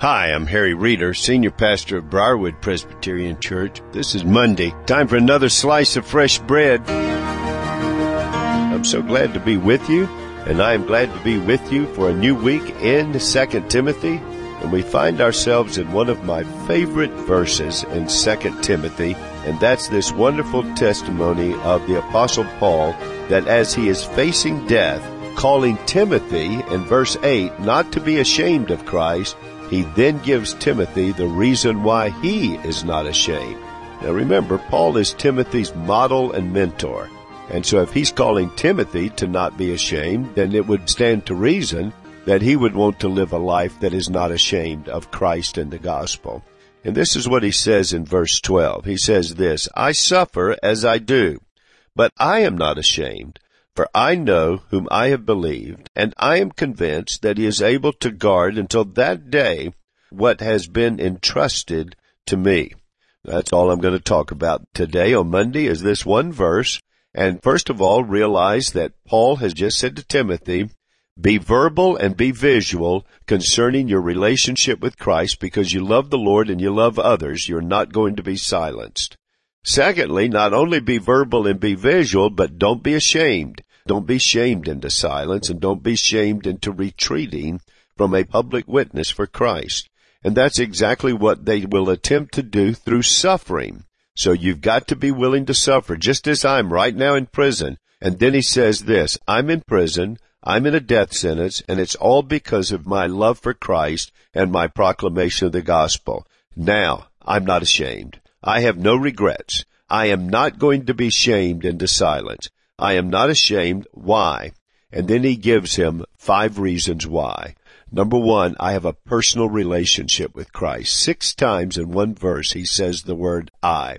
Hi, I'm Harry Reeder, Senior Pastor of Briarwood Presbyterian Church. This is Monday. Time for another slice of fresh bread. I'm so glad to be with you, and I am glad to be with you for a new week in 2 Timothy. And we find ourselves in one of my favorite verses in 2 Timothy, and that's this wonderful testimony of the Apostle Paul that as he is facing death, calling Timothy in verse 8 not to be ashamed of Christ, he then gives Timothy the reason why he is not ashamed. Now remember, Paul is Timothy's model and mentor. And so if he's calling Timothy to not be ashamed, then it would stand to reason that he would want to live a life that is not ashamed of Christ and the gospel. And this is what he says in verse 12. He says this, I suffer as I do, but I am not ashamed. For I know whom I have believed, and I am convinced that he is able to guard until that day what has been entrusted to me. That's all I'm going to talk about today on Monday is this one verse. And first of all, realize that Paul has just said to Timothy, be verbal and be visual concerning your relationship with Christ because you love the Lord and you love others. You're not going to be silenced. Secondly, not only be verbal and be visual, but don't be ashamed. Don't be shamed into silence, and don't be shamed into retreating from a public witness for Christ. And that's exactly what they will attempt to do through suffering. So you've got to be willing to suffer, just as I'm right now in prison. And then he says this, I'm in prison, I'm in a death sentence, and it's all because of my love for Christ and my proclamation of the gospel. Now, I'm not ashamed. I have no regrets. I am not going to be shamed into silence. I am not ashamed. Why? And then he gives him 5 reasons why. Number 1, I have a personal relationship with Christ. 6 times in one verse he says the word I.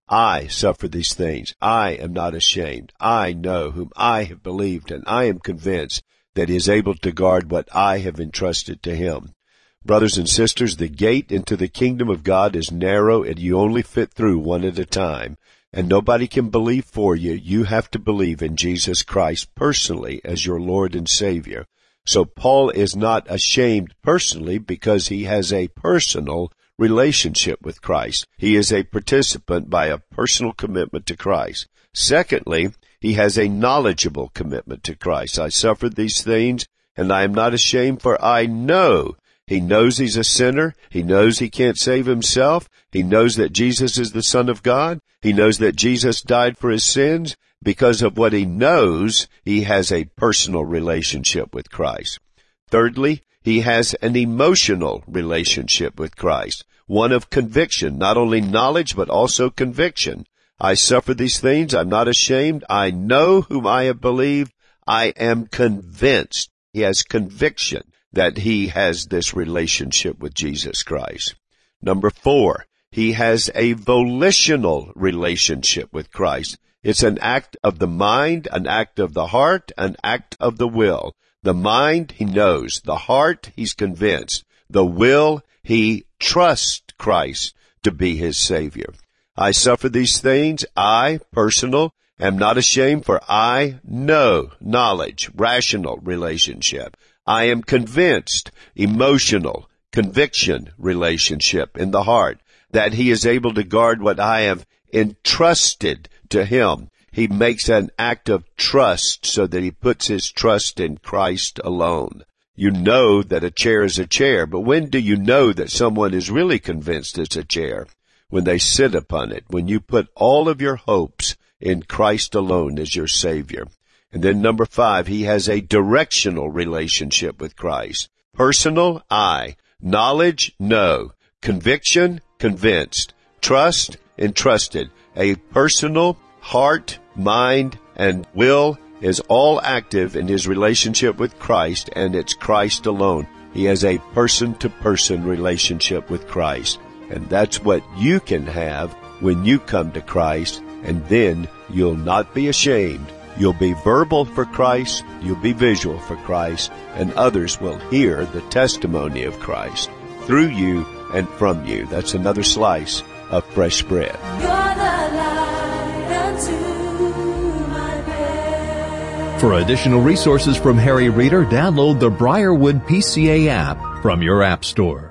I suffer these things. I am not ashamed. I know whom I have believed, and I am convinced that he is able to guard what I have entrusted to him. Brothers and sisters, the gate into the kingdom of God is narrow, and you only fit through one at a time. And nobody can believe for you. You have to believe in Jesus Christ personally as your Lord and Savior. So Paul is not ashamed personally because he has a personal relationship with Christ. He is a participant by a personal commitment to Christ. Secondly, he has a knowledgeable commitment to Christ. I suffered these things, and I am not ashamed, for I know. He knows he's a sinner. He knows he can't save himself. He knows that Jesus is the Son of God. He knows that Jesus died for his sins. Because of what he knows, he has a personal relationship with Christ. Thirdly, he has an emotional relationship with Christ, one of conviction, not only knowledge but also conviction. I suffer these things. I'm not ashamed. I know whom I have believed. I am convinced. He has conviction that he has this relationship with Jesus Christ. Number 4, he has a volitional relationship with Christ. It's an act of the mind, an act of the heart, an act of the will. The mind, he knows. The heart, he's convinced. The will, he trusts Christ to be his Savior. I suffer these things. I, personal, am not ashamed, for I know, knowledge, rational relationship. I am convinced, emotional, conviction relationship in the heart, that he is able to guard what I have entrusted to him. He makes an act of trust so that he puts his trust in Christ alone. You know that a chair is a chair, but when do you know that someone is really convinced it's a chair? When they sit upon it, when you put all of your hopes in Christ alone as your Savior. And then number 5, he has a directional relationship with Christ. Personal, I. Knowledge, no. Conviction, convinced. Trust, entrusted. A personal heart, mind, and will is all active in his relationship with Christ, and it's Christ alone. He has a person-to-person relationship with Christ. And that's what you can have when you come to Christ, and then you'll not be ashamed. You'll be verbal for Christ, you'll be visual for Christ, and others will hear the testimony of Christ through you and from you. That's another slice of fresh bread. You're the light unto my path. For additional resources from Harry Reeder, download the Briarwood PCA app from your app store.